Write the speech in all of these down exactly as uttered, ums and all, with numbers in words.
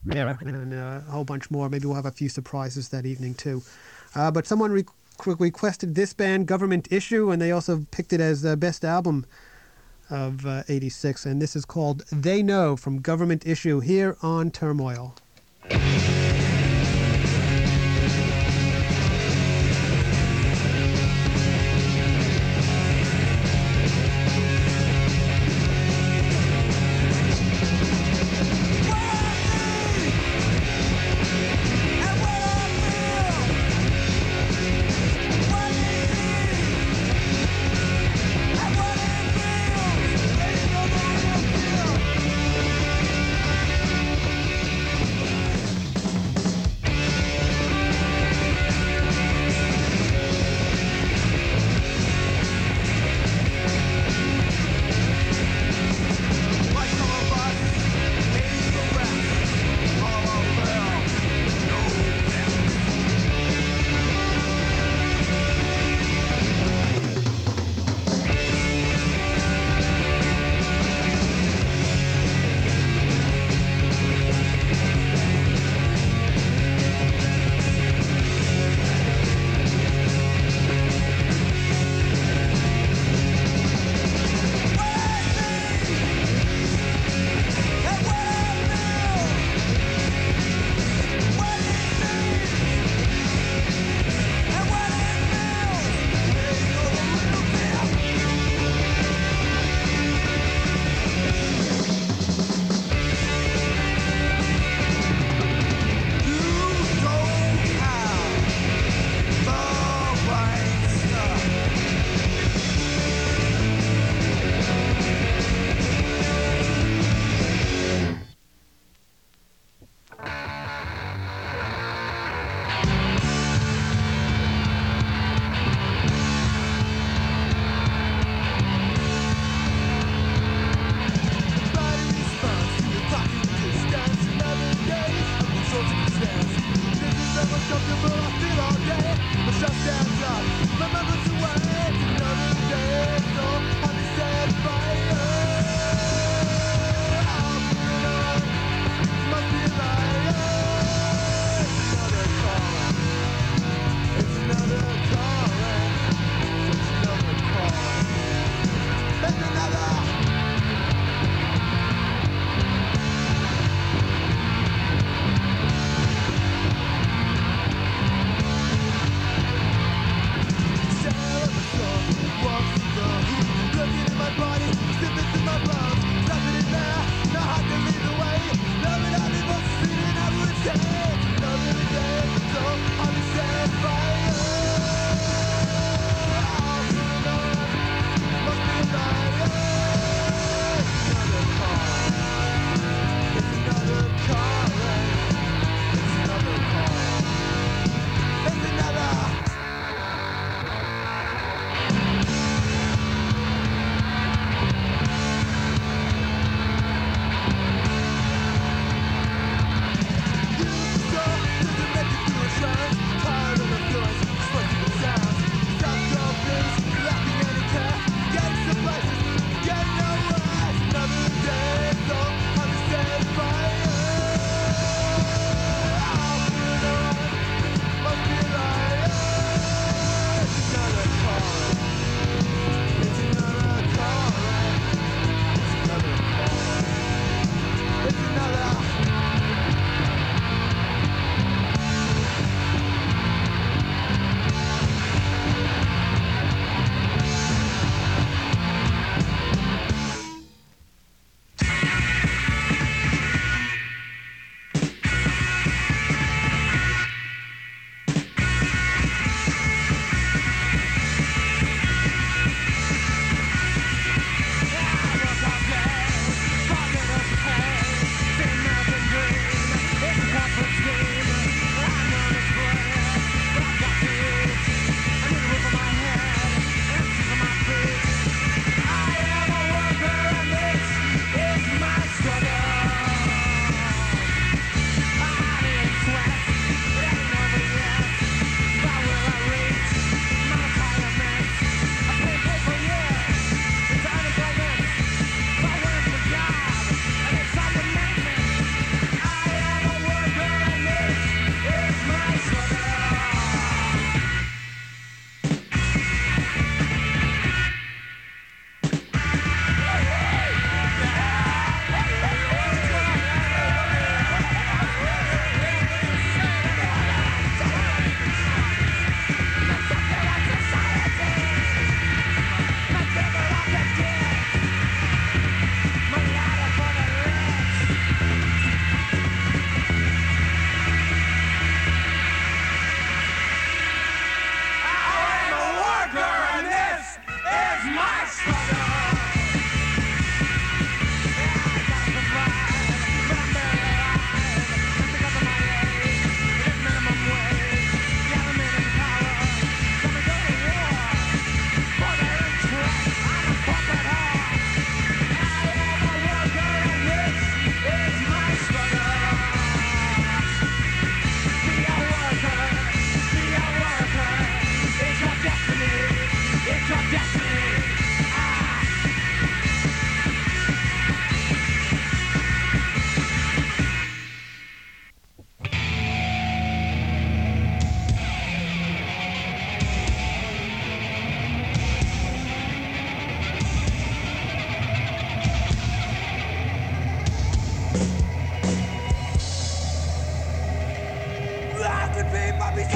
Yeah. And uh, a whole bunch more. Maybe we'll have a few surprises that evening, too. Uh, but someone re- requested this band, Government Issue, and they also picked it as the best album of uh, eighty-six. And this is called They Know from Government Issue here on Turmoil.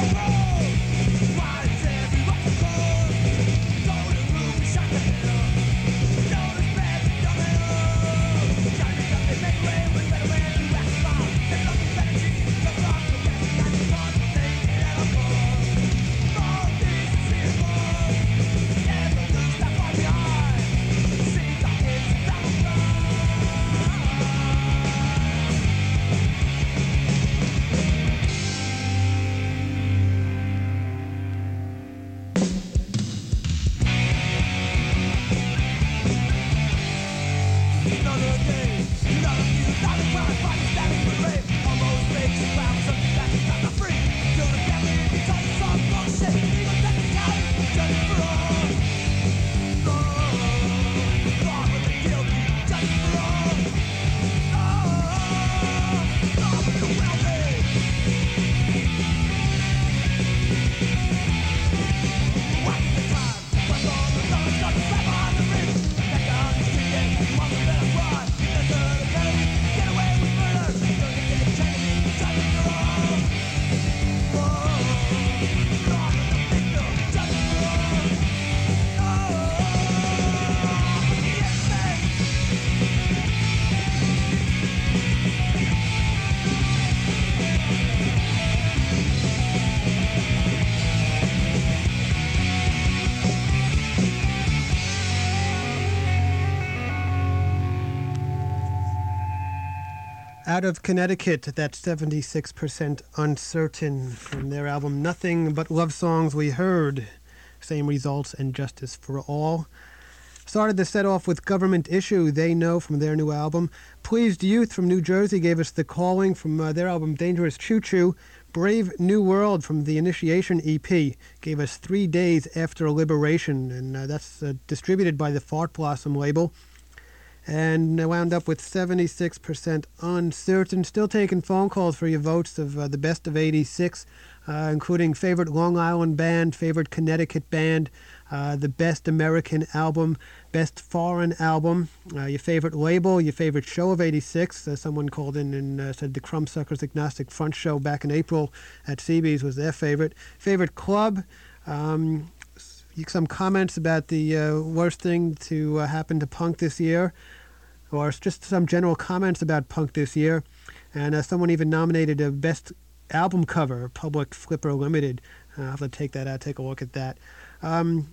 Out of Connecticut, that's seventy-six percent Uncertain from their album Nothing But Love Songs We Heard. Same Results and Justice for All. Started the set off with Government Issue, They Know, from their new album. Pleased Youth from New Jersey gave us The Calling from uh, their album Dangerous Choo Choo. Brave New World from the Initiation E P gave us Three Days After Liberation, and uh, that's uh, distributed by the Fart Blossom label. And I wound up with seventy-six percent Uncertain. Still taking phone calls for your votes of uh, the best of eighty-six, uh, including favorite Long Island band, favorite Connecticut band, uh, the best American album, best foreign album, uh, your favorite label, your favorite show of eighty-six. Uh, someone called in and uh, said the Crumbsuckers Agnostic Front show back in April at C B's was their favorite. Favorite club. Um, some comments about the uh, worst thing to uh, happen to punk this year, or just some general comments about punk this year. And uh, someone even nominated a best album cover, Public Flipper Limited. Uh, I'll have to take that out, take a look at that. Um,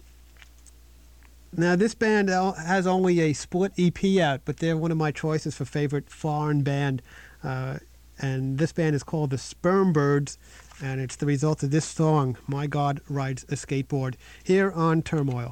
now, this band has only a split E P out, but they're one of my choices for favorite foreign band. Uh, and this band is called the Sperm Birds, and it's the result of this song, My God Rides a Skateboard, here on Turmoil.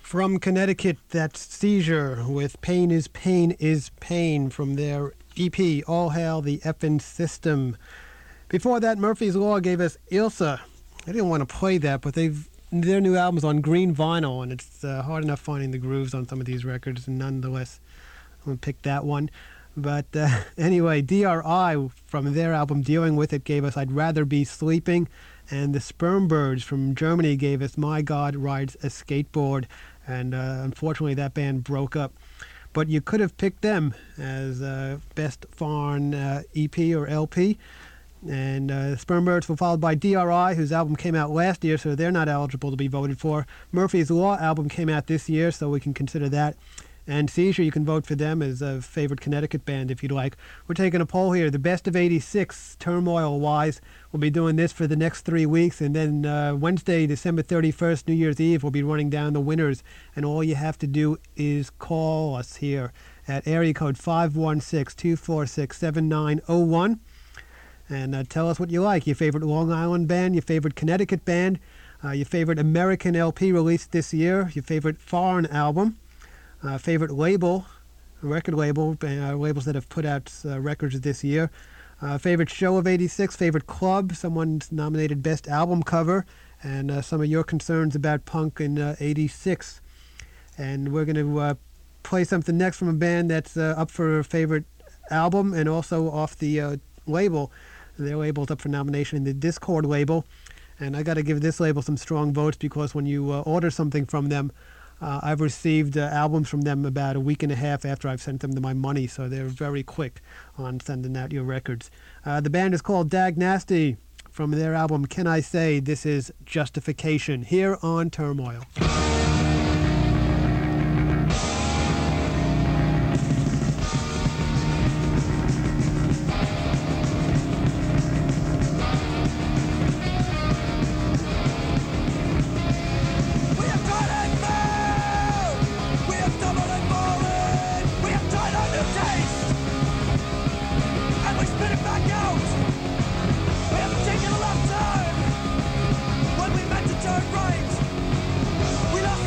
From Connecticut, that's Seizure with Pain is Pain is Pain from their E P, All Hail the Effin' System. Before that, Murphy's Law gave us Ilsa. I didn't want to play that, but they've their new album's on green vinyl, and it's uh, hard enough finding the grooves on some of these records, and nonetheless, I'm going to pick that one. But uh, anyway, D R I from their album Dealing With It gave us I'd Rather Be Sleeping, and the Sperm Birds from Germany gave us My God Rides a Skateboard, and uh, unfortunately that band broke up. But you could have picked them as uh, Best Foreign uh, E P or L P, and uh, Sperm Birds were followed by D R I, whose album came out last year, so they're not eligible to be voted for. Murphy's Law album came out this year, so we can consider that. And Seizure, you can vote for them as a favorite Connecticut band if you'd like. We're taking a poll here. The best of eighty-six, turmoil-wise. We'll be doing this for the next three weeks. And then uh, Wednesday, December thirty-first, New Year's Eve, we'll be running down the winners. And all you have to do is call us here at area code five one six, two four six, seven nine zero one. And uh, tell us what you like. Your favorite Long Island band, your favorite Connecticut band, uh, your favorite American L P released this year, your favorite foreign album. Uh, favorite label, record label, uh, labels that have put out uh, records this year. Uh, favorite show of eighty-six, favorite club, someone's nominated best album cover, and uh, some of your concerns about punk in uh, eighty-six. And we're going to uh, play something next from a band that's uh, up for favorite album and also off the uh, label. Their label's up for nomination in the Discord label. And I got to give this label some strong votes because when you uh, order something from them, Uh, I've received uh, albums from them about a week and a half after I've sent them to my money, so they're very quick on sending out your records. Uh, the band is called Dag Nasty. From their album Can I Say, this is Justification, here on Turmoil. When we meant to turn right, we lost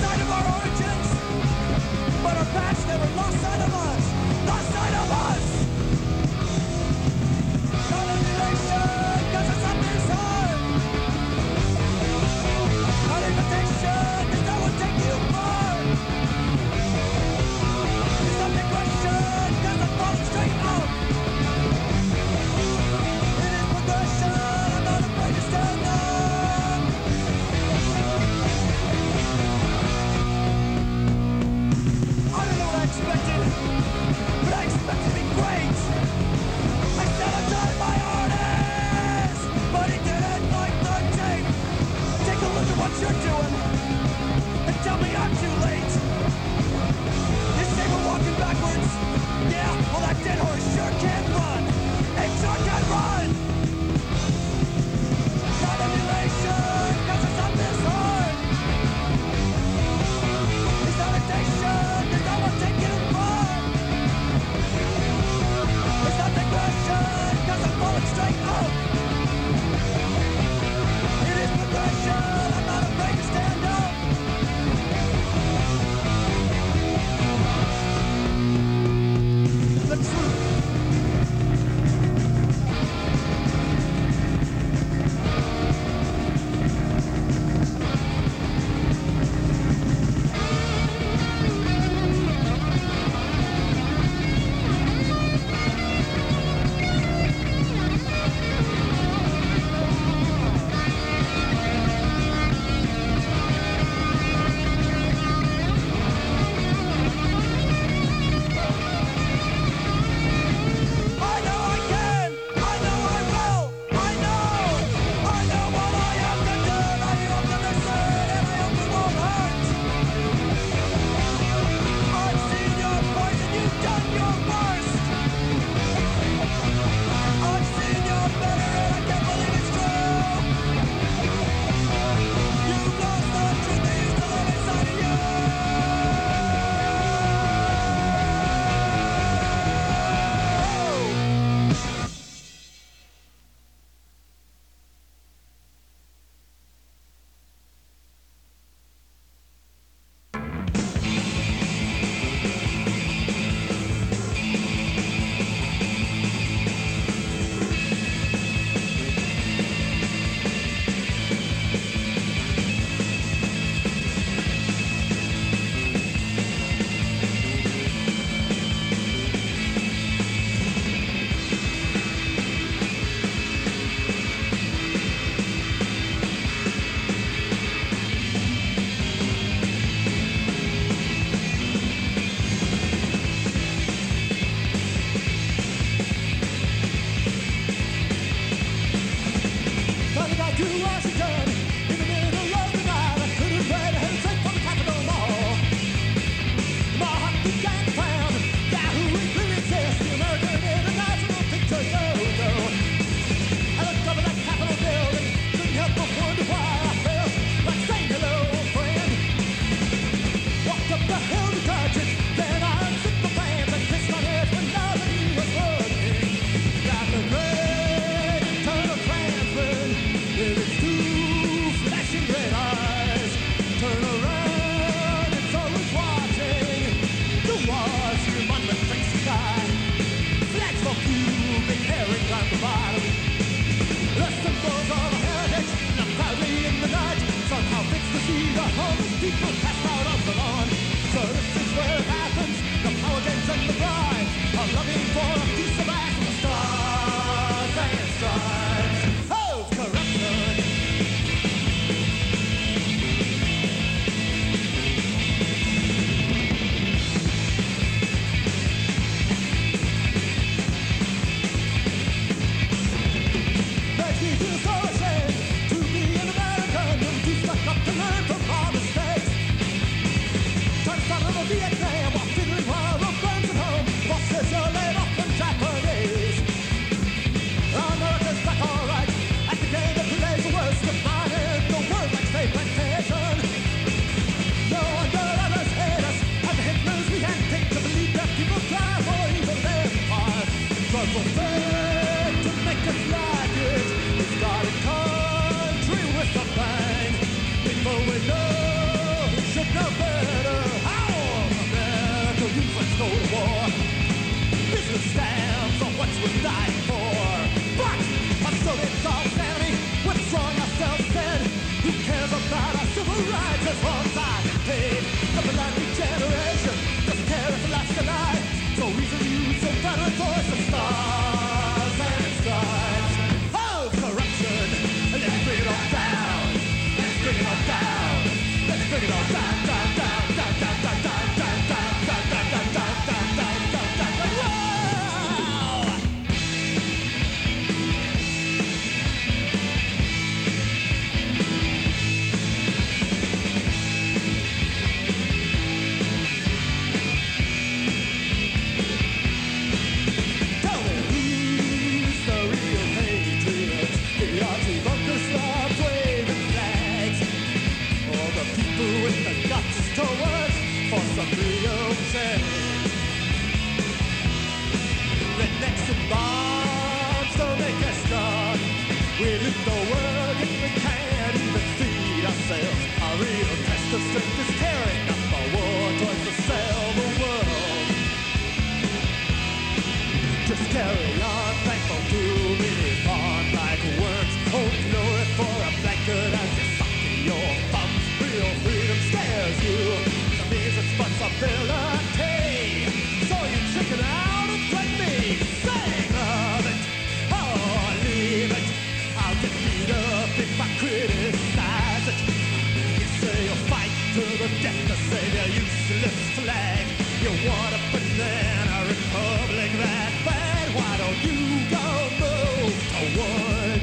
what a banana republic that bad. Why don't you go move to wood?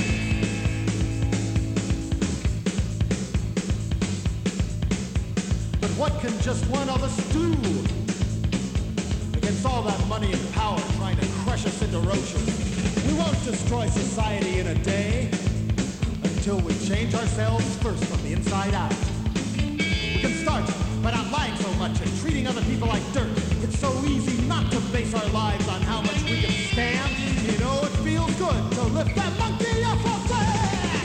But what can just one of us do against all that money and power trying to crush us into roaches? We won't destroy society in a day until we change ourselves first from the inside out. We can start by not lying so much and treating other people like dirt. It's so easy not to base our lives on how much we can stand. You know, it feels good to lift that monkey off our back.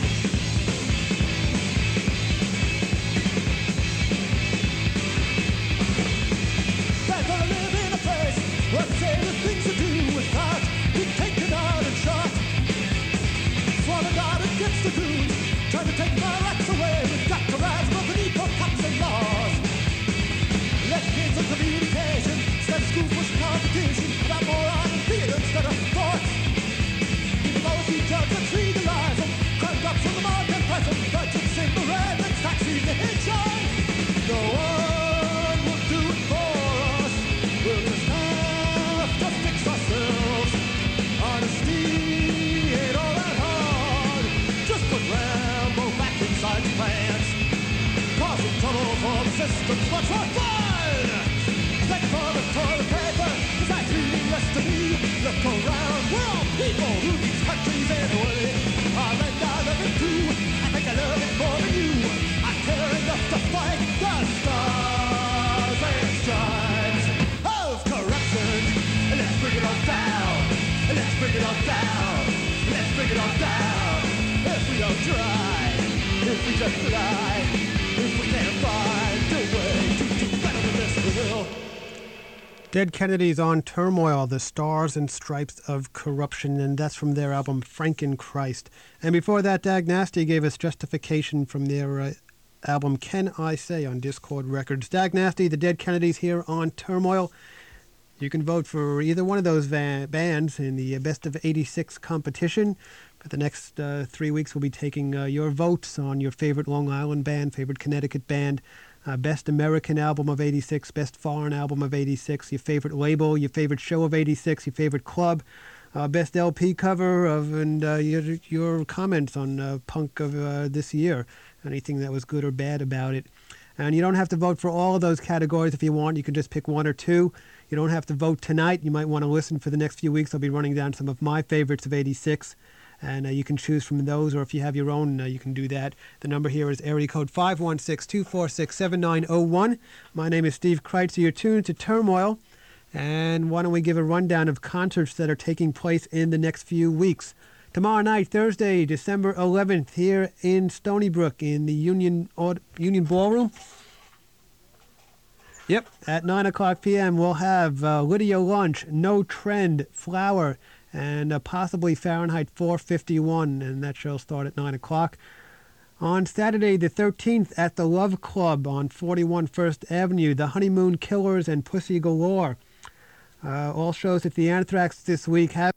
They're gonna live in a place where they say the things to do without being taken out and shot. Swallowed out against the goons, trying to take my rights away. We've got to rise above the need for cops and laws. Let kids of communication instead of schools push competition about moron and theater instead of sports. Even those who judge and legalize them, crime drops from the market price of budgets in the red and taxis the hitchhike. No one will do it for us. We'll just have to fix ourselves. Honesty ain't all that hard. Just put Rambo back inside your pants. Causing trouble for the system's much more fun. Thank for the toilet paper, it's like reading less to me. Look around, we're all people who these countries anyway. Our land I love it too, I think I love it more than you. I care enough to fight the stars and stripes of corruption. Let's bring it on down, let's bring it on down, let's bring it on down. If we don't try, if we just fly, if we can't find a way to do better than this, we will. Dead Kennedys on Turmoil, the Stars and Stripes of Corruption, and that's from their album Frankenchrist. And before that, Dag Nasty gave us Justification from their uh, album Can I Say on Discord Records. Dag Nasty, the Dead Kennedys here on Turmoil. You can vote for either one of those va- bands in the Best of eighty-six competition. For the next uh, three weeks, we'll be taking uh, your votes on your favorite Long Island band, favorite Connecticut band, uh, Best American Album of eighty-six, Best Foreign Album of eighty-six, your favorite label, your favorite show of eighty-six, your favorite club, uh, Best L P cover, of, and uh, your, your comments on uh, punk of uh, this year, anything that was good or bad about it. And you don't have to vote for all of those categories if you want. You can just pick one or two. You don't have to vote tonight. You might want to listen for the next few weeks. I'll be running down some of my favorites of eighty-six. And uh, you can choose from those, or if you have your own, uh, you can do that. The number here is area code five one six, two four six, seven nine zero one. My name is Steve Kreitzer. You're tuned to Turmoil. And why don't we give a rundown of concerts that are taking place in the next few weeks. Tomorrow night, Thursday, December eleventh, here in Stony Brook in the Union Union Ballroom. Yep, at nine o'clock p.m. we'll have uh, Lydia Lunch, No Trend, Flower, and uh, possibly Fahrenheit four fifty-one, and that show'll start at nine o'clock. On Saturday the thirteenth at the Love Club on forty-one First Avenue, the Honeymoon Killers and Pussy Galore. Uh, all shows at the Anthrax this week have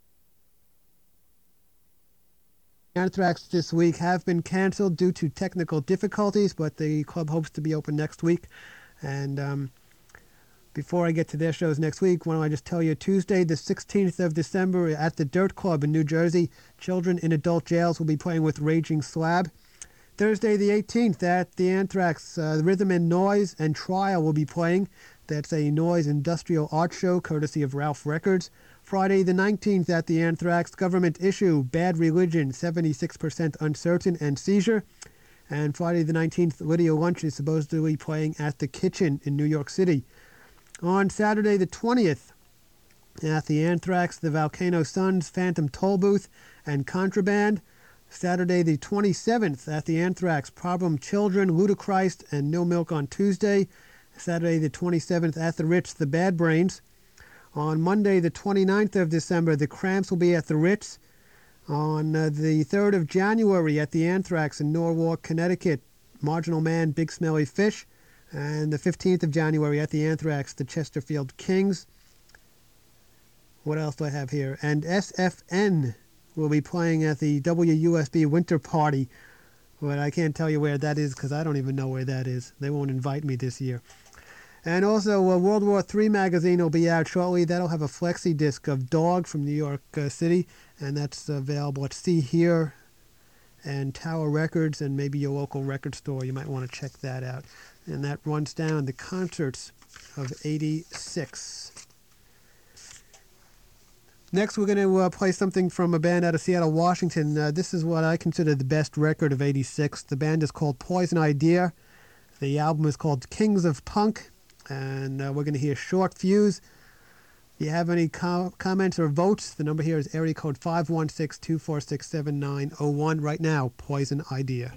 Anthrax this week have been canceled due to technical difficulties, but the club hopes to be open next week. And um, before I get to their shows next week, why don't I just tell you, Tuesday the sixteenth of December at the Dirt Club in New Jersey, children in adult jails will be playing with Raging Slab. Thursday the eighteenth at the Anthrax, uh, Rhythm and Noise and Trial will be playing. That's a noise industrial art show courtesy of Ralph Records. Friday the nineteenth at the Anthrax, Government Issue, Bad Religion, seventy-six percent Uncertain, and Seizure. And Friday the nineteenth, Lydia Lunch is supposedly playing at the Kitchen in New York City. On Saturday the twentieth, at the Anthrax, the Volcano Suns, Phantom Tollbooth, and Contraband. Saturday the twenty-seventh, at the Anthrax, Problem Children, Ludachrist, and No Milk on Tuesday. Saturday the twenty-seventh, at the Ritz, the Bad Brains. On Monday the twenty-ninth of December, the Cramps will be at the Ritz. On uh, the third of January at the Anthrax in Norwalk, Connecticut, Marginal Man, Big Smelly Fish. And the fifteenth of January at the Anthrax, the Chesterfield Kings. What else do I have here? And S F N will be playing at the W U S B Winter Party. But I can't tell you where that is because I don't even know where that is. They won't invite me this year. And also, uh, World War Three magazine will be out shortly. That'll have a flexi disc of Dog from New York uh, City, and that's available at See Here and Tower Records and maybe your local record store. You might want to check that out. And that runs down the concerts of eighty-six. Next, we're going to uh, play something from a band out of Seattle, Washington. Uh, this is what I consider the best record of eighty-six. The band is called Poison Idea. The album is called Kings of Punk. And uh, we're going to hear Short Fuse. If you have any co- comments or votes, the number here is area code five one six, two four six, seven nine zero one. Right now, Poison Idea.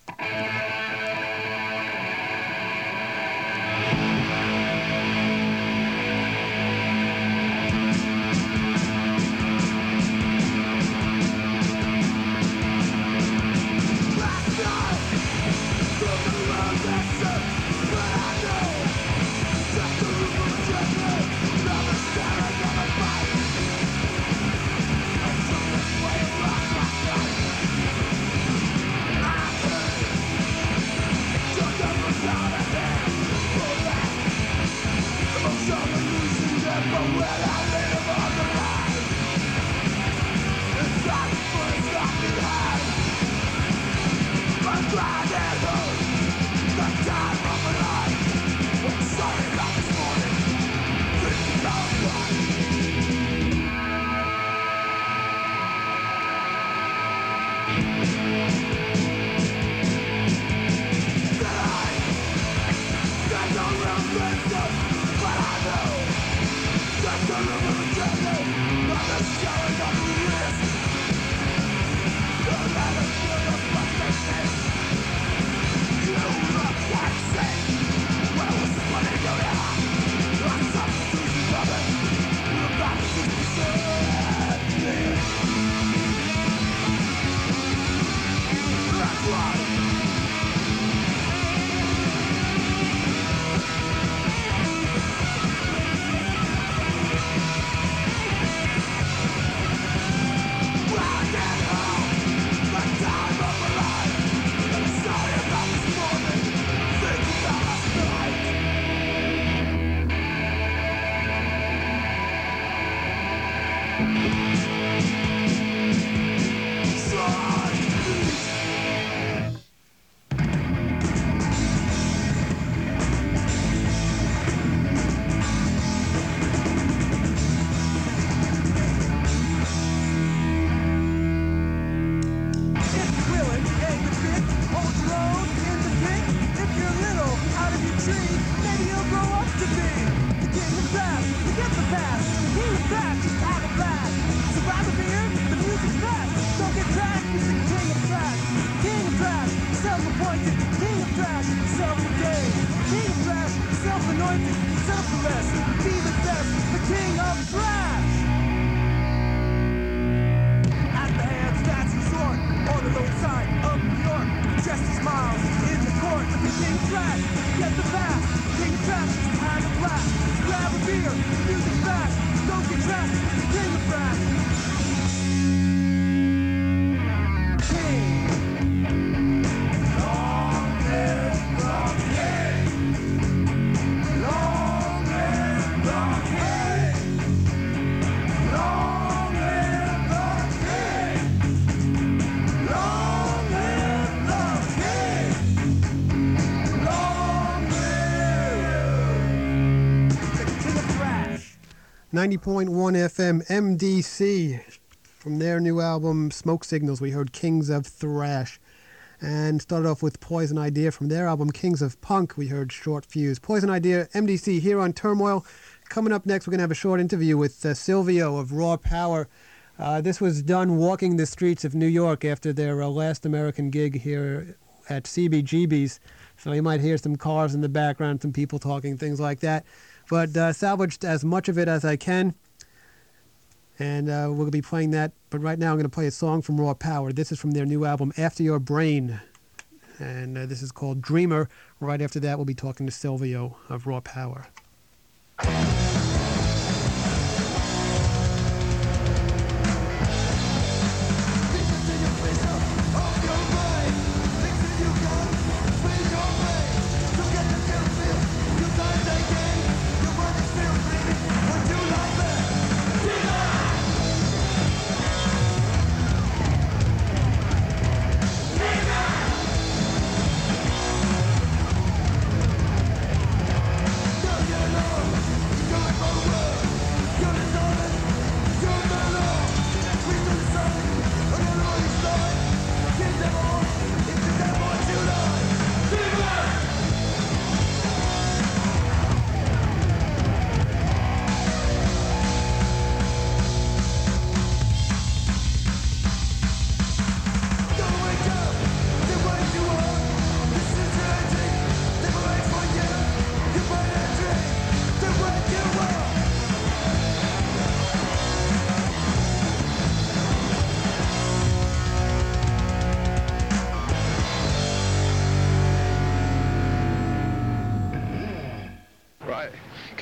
ninety point one F M, M D C. From their new album, Smoke Signals, we heard Kings of Thrash. And started off with Poison Idea. From their album, Kings of Punk, we heard Short Fuse. Poison Idea, M D C, here on Turmoil. Coming up next, we're going to have a short interview with uh, Silvio of Raw Power. Uh, this was done walking the streets of New York after their uh, last American gig here at C B G B's. So you might hear some cars in the background, some people talking, things like that. But uh, salvaged as much of it as I can. And uh, we're going to be playing that. But right now I'm going to play a song from Raw Power. This is from their new album, After Your Brain. And uh, this is called Dreamer. Right after that, we'll be talking to Silvio of Raw Power. Take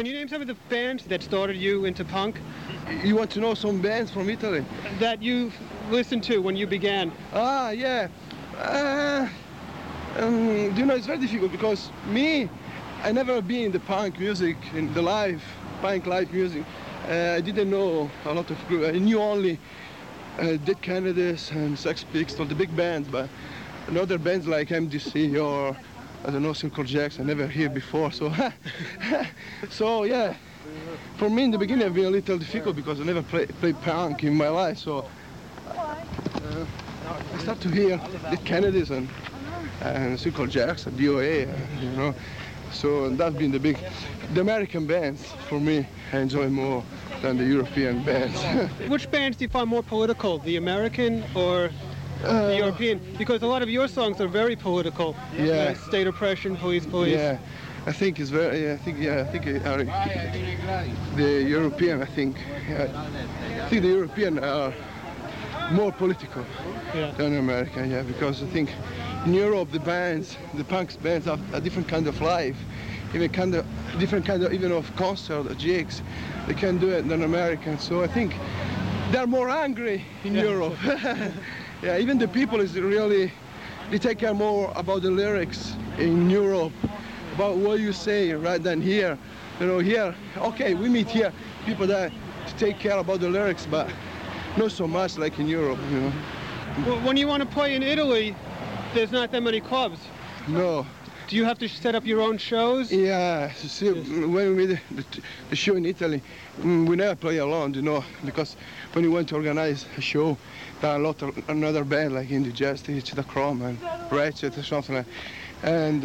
Can you name some of the bands that started you into punk? You want to know some bands from Italy? That you listened to when you began? Ah, yeah. Uh, um, you know, it's very difficult because me, I never been in the punk music, in the live, punk live music. Uh, I didn't know a lot of groups. I knew only uh, Dead Kennedys and Sex Pistols, the big bands, but another bands like M D C or, I don't know, Circle Jacks, I never heard before. So, so yeah, for me in the beginning it's been a little difficult because I never play, played punk in my life. So uh, I start to hear Dead Kennedys and, and Circle Jacks and D O A, you know. So that's been the big, the American bands for me I enjoy more than the European bands. Which bands do you find more political, the American or Uh, the European? Because a lot of your songs are very political. Yeah. Like state oppression, police, police. Yeah, I think it's very. Yeah, I think. Yeah, I think uh, the European. I think. Yeah, I think the European are more political Yeah. than American. Yeah, because I think in Europe the bands, the punk bands have a different kind of life, even kind of different kind of even of concert or gigs. They can do it than Americans. So I think they're more angry in Yeah. Europe. Yeah, even the people is really, they take care more about the lyrics in Europe, about what you say rather than here. You know, here, okay, we meet here, people that take care about the lyrics, but not so much like in Europe, you know. Well, when you want to play in Italy, there's not that many clubs. No. Do you have to set up your own shows? Yeah, see, when we did the, the show in Italy, mm, we never play alone, you know, because when we went to organize a show, there are a lot of another band like Indigesty, the Chrome and Ratchet or something like that. And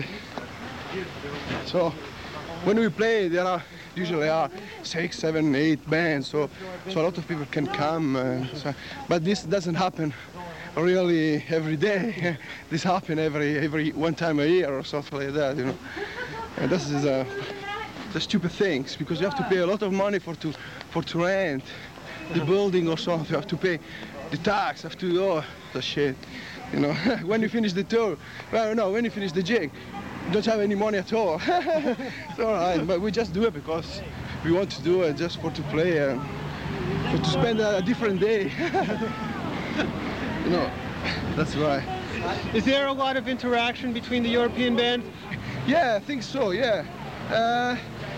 so when we play, there are usually are six, seven, eight bands, so so a lot of people can come. Uh, so, but this doesn't happen really every day. This happens every every one time a year or something like that, you know. And this is a the stupid things because you have to pay a lot of money for to for to rent the building or something. You have to pay the tax. You have to oh the shit, you know. When you finish the tour, well, no, when you finish the gig, you don't have any money at all. It's all right, but we just do it because we want to do it just for to play and for to spend a, a different day. You know, that's right. Is there a lot of interaction between the European bands? Yeah, I think so, yeah. Uh,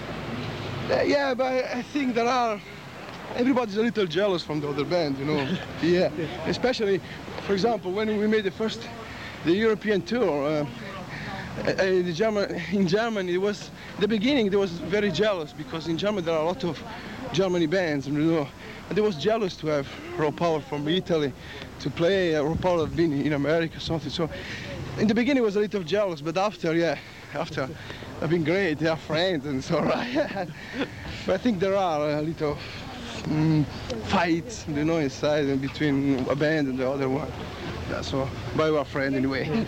yeah, but I think there are, everybody's a little jealous from the other band, you know. Yeah, especially, for example, when we made the first, the European tour, uh, uh, the German, in Germany, it was, the beginning, there was very jealous because in Germany there are a lot of Germany bands, you know. And they was jealous to have Raw Power from Italy to play. Uh, Raw Power had been in America or something. So in the beginning, I was a little jealous, but after, yeah, after, I've been great. They are friends and so right. But I think there are a little um, fights, you know, inside and between a band and the other one. Yeah, so, but we are friends anyway.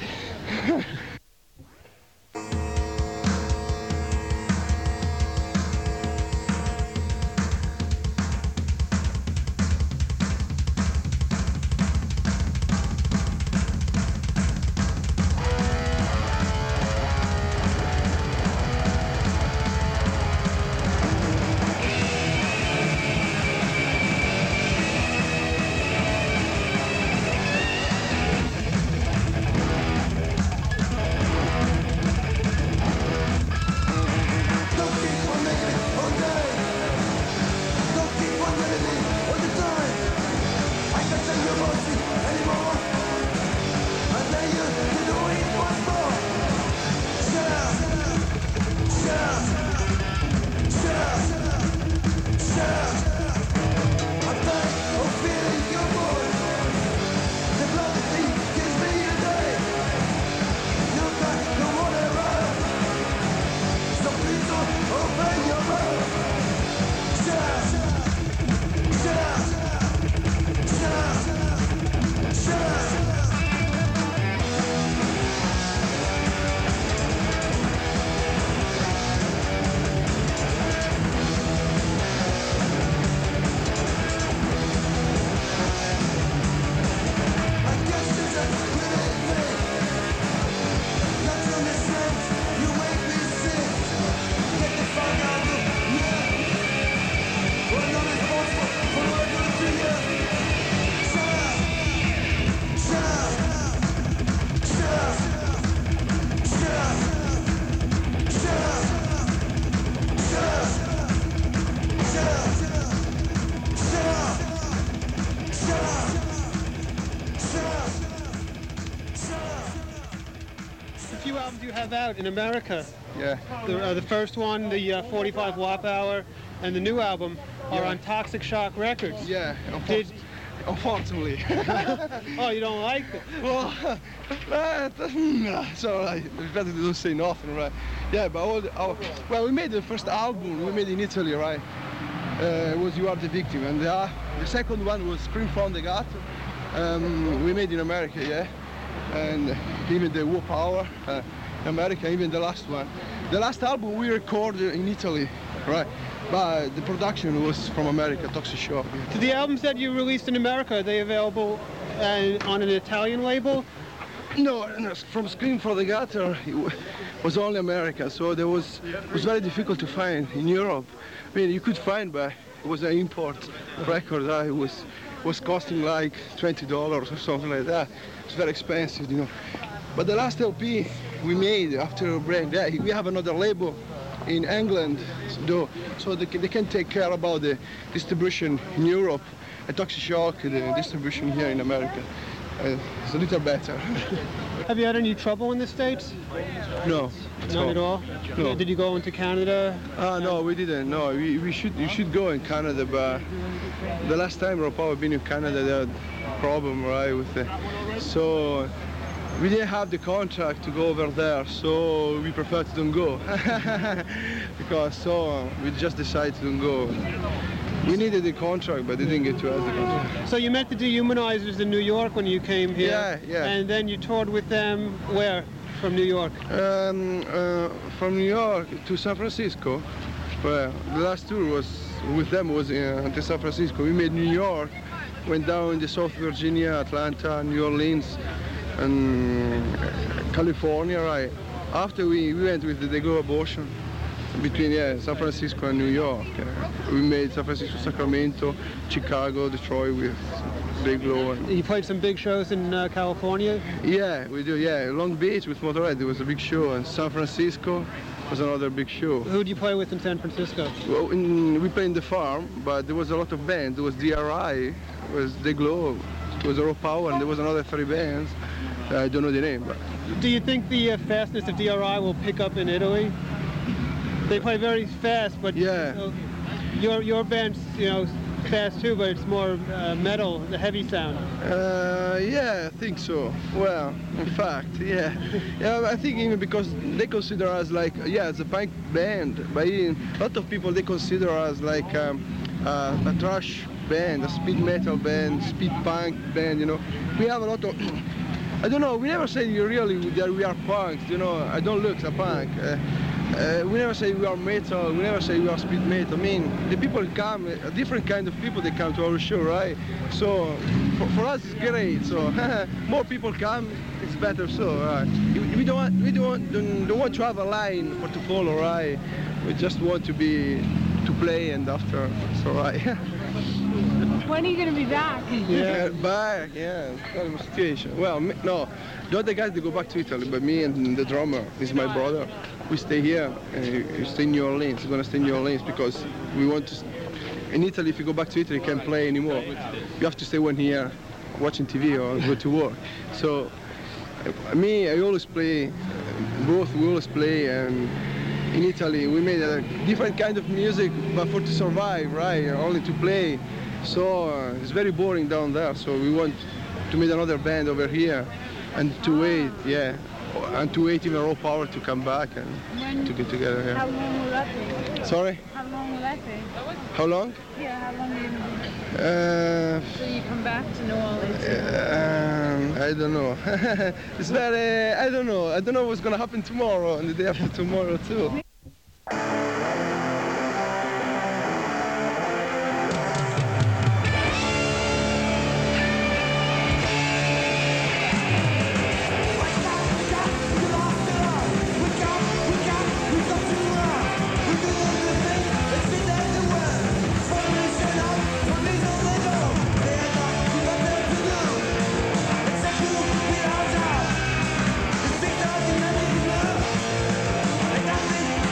have out in America, Yeah. the, uh, the first one, the uh, forty-five watt hour, and the new album are Yeah. on Toxic Shock Records. Yeah. Did, Unfortunately. oh, you don't like it? Well, uh, it's all right. It's better to don't say nothing, right? Yeah, but all the, our, well, we made the first album. We made in Italy, right? Uh, it was "You Are the Victim," and the, uh, the second one was "Scream from the Gutter." Um, we made in America, yeah, and even the War Power, uh, in America, even the last one. The last album we recorded in Italy, right? But the production was from America, Toxic Shock. So the albums that you released in America, are they available uh, on an Italian label? No, no, from Scream for the Gutter, it wa- was only America, so there was it was very difficult to find in Europe. I mean, you could find, but it was an import record. Uh, it was was costing like twenty dollars or something like that. It's very expensive, you know. But the last L P we made after a break, yeah, we have another label in England, though, so they can, they can take care about the distribution in Europe, and Toxic Shock, the distribution here in America. Uh, it's a little better. Have you had any trouble in the States? No. None at all? No. Did you go into Canada? Ah, no, we didn't. No, we, we should you should go in Canada, but the last time Raw Power been in Canada, they had problem, right, with the, so we didn't have the contract to go over there, so we prefer to don't go. Because so we just decided to don't go. We needed the contract, but they didn't get to us the contract. So you met the Dehumanizers in New York when you came here? Yeah, yeah. And then you toured with them where from New York? Um, uh, from New York to San Francisco. Well, the last tour was with them was in, to San Francisco. We made New York, went down to South Virginia, Atlanta, New Orleans, and California, right? After we, we went with the Day Glow Abortion between yeah, San Francisco and New York. Uh, we made San Francisco, Sacramento, Chicago, Detroit with Day Glow. And You played some big shows in uh, California? yeah, we do. Yeah, Long Beach with Motorhead, there was a big show, and San Francisco was another big show. Who do you play with in San Francisco? Well, in, we played in the farm, but there was a lot of bands. There was D R I, it was Day Glow, it was Raw Power, and there was another three bands. I don't know the name, but Do you think the uh, fastness of D R I will pick up in Italy? They play very fast, but Yeah. uh, your your band's you know fast too, but it's more uh, metal, the heavy sound. Uh, yeah, I think so. Well, in fact, yeah. Yeah, I think even because they consider us like, yeah, it's a punk band, but even a lot of people, they consider us like um, uh, a thrash band, a speed metal band, speed punk band, you know. We have a lot of, I don't know, we never say really that we are punks, you know. I don't look a punk. Uh, Uh, we never say we are metal, we never say we are speed metal. I mean, the people come, a different kind of people, they come to our show, right? So, for, for us it's great, so more people come, it's better so, right? We don't want, we don't, don't, don't want to have a line for to follow, right? We just want to be, to play and after, it's all right. When are you going to be back? Yeah, back, yeah, it's kind of a situation. Well, me, no, the other guys, they go back to Italy, but me and the drummer, is my brother, we stay here, and we stay in New Orleans. We're going to stay in New Orleans because we want to, in Italy, if you go back to Italy, you can't play anymore. You have to stay one here, watching T V or go to work. So, uh, me, I always play, both we always play, and in Italy, we made a different kind of music, but for to survive, right, only to play. So uh, it's very boring down there, so we want to make another band over here and to wait, yeah, and to wait even Raw Power to come back and When, to get together, How yeah. long will that be? Sorry? How long will that be? How long? Yeah, how long are you going to be? Uh, So you come back to New Orleans? um, I don't know. It's very, I don't know. I don't know what's going to happen tomorrow and the day after tomorrow too. It's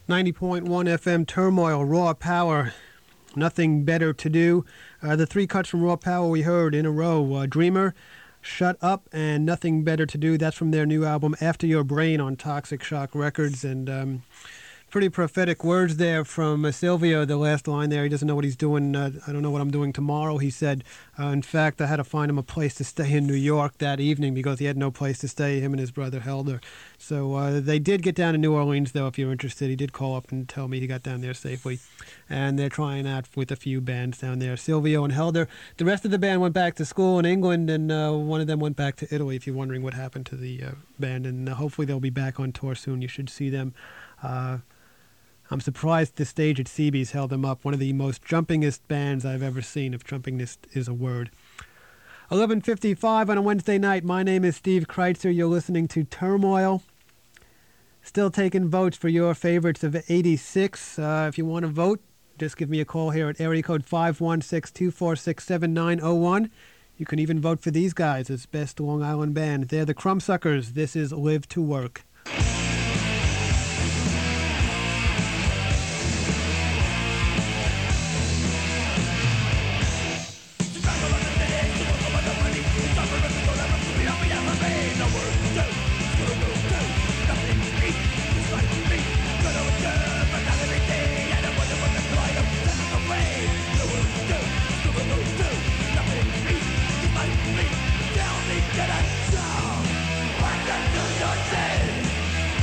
ninety point one F M Turmoil, Raw Power, Nothing Better to Do. Uh, the three cuts from Raw Power we heard in a row, uh, Dreamer, Shut Up, and Nothing Better to Do. That's from their new album, After Your Brain, on Toxic Shock Records. And um, pretty prophetic words there from uh, Silvio, the last line there. He doesn't know what he's doing. Uh, I don't know what I'm doing tomorrow, he said. Uh, in fact, I had to find him a place to stay in New York that evening because he had no place to stay, him and his brother Helder. So uh, they did get down to New Orleans, though, if you're interested. He did call up and tell me he got down there safely. And they're trying out with a few bands down there, Silvio and Helder. The rest of the band went back to school in England, and uh, one of them went back to Italy, if you're wondering what happened to the uh, band. And uh, hopefully they'll be back on tour soon. You should see them. Uh, I'm surprised the stage at C B's held them up. One of the most jumpingest bands I've ever seen, if jumpingest is a word. eleven fifty-five on a Wednesday night. My name is Steve Kreitzer. You're listening to Turmoil. Still taking votes for your favorites of eighty-six. Uh, if you want to vote, just give me a call here at area code five one six, two four six, seven nine zero one. You can even vote for these guys as Best Long Island Band. They're the Crumbsuckers. This is Live to Work. Work until you're dead.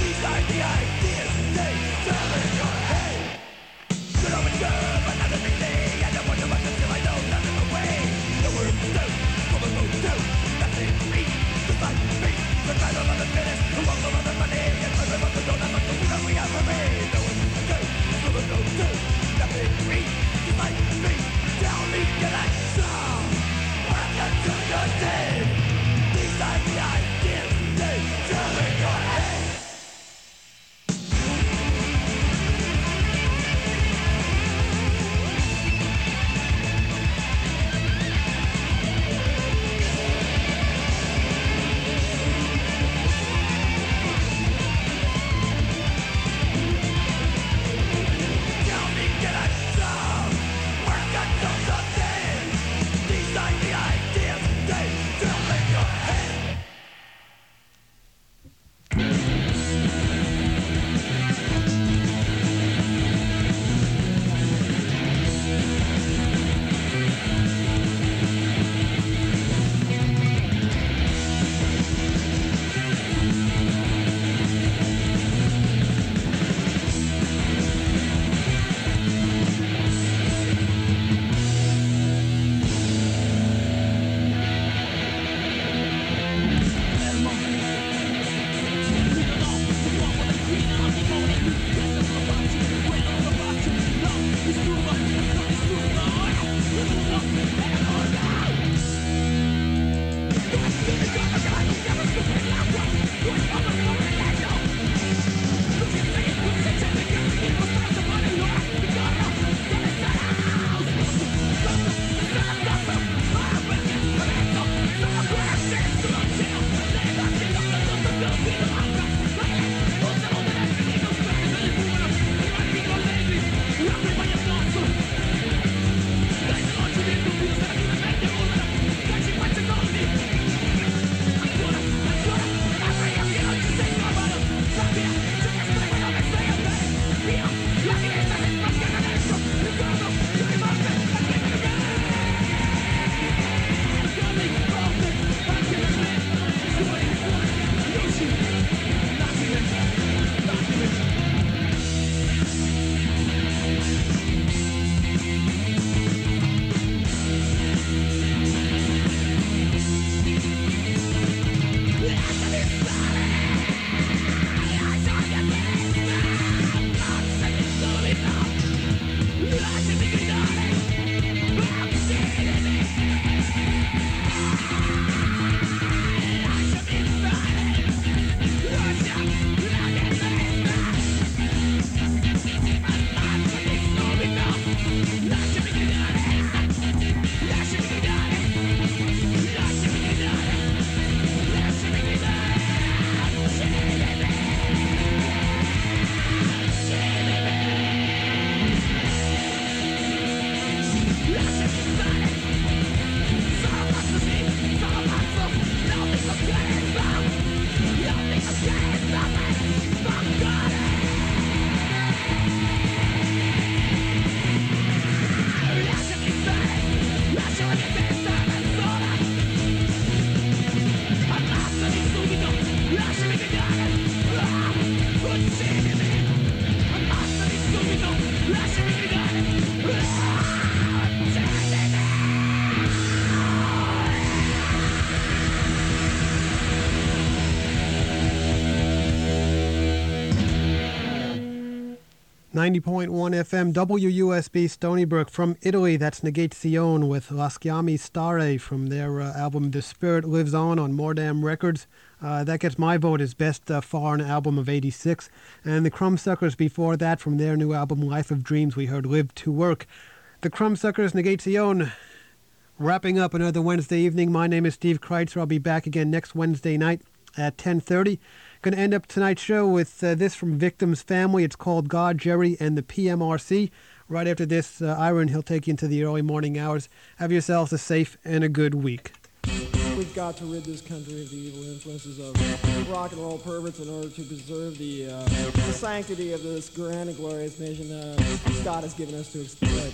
ninety point one F M, W U S B Stony Brook. From Italy, that's Negazione with Lasciami Stare from their uh, album The Spirit Lives On on Mordam Records. Uh, that gets my vote as best uh, foreign album of eighty-six. And the Crumbsuckers before that, from their new album Life of Dreams, we heard Live to Work. The Crumbsuckers, Negazione, wrapping up another Wednesday evening. My name is Steve Kreitzer. I'll be back again next Wednesday night at ten thirty. Going to end up tonight's show with uh, this from Victim's Family. It's called God, Jerry, and the P M R C. Right after this, uh, Iron, he'll take you into the early morning hours. Have yourselves a safe and a good week. We've got to rid this country of the evil influences of rock and roll perverts in order to preserve the, uh, the sanctity of this grand and glorious nation uh, God has given us to exploit.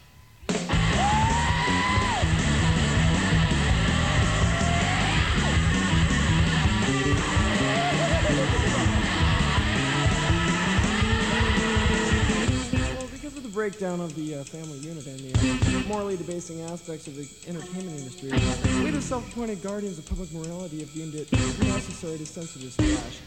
Breakdown of the uh, family unit and the uh, morally debasing aspects of the entertainment industry, we, the self-appointed guardians of public morality, have deemed it necessary to censor this flash.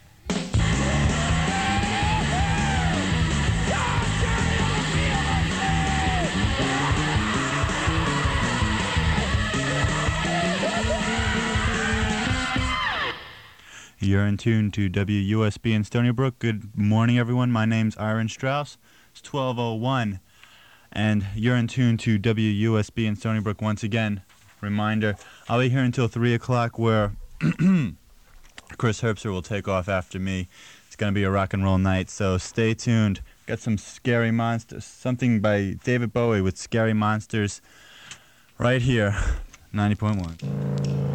You're in tune to W U S B in Stony Brook. Good morning, everyone. My name's Aaron Strauss. It's twelve oh one, and you're in tune to W U S B in Stony Brook once again. Reminder, I'll be here until three o'clock where Chris Herbster will take off after me. It's going to be a rock and roll night, so stay tuned. Got some Scary Monsters, something by David Bowie with Scary Monsters right here, ninety point one.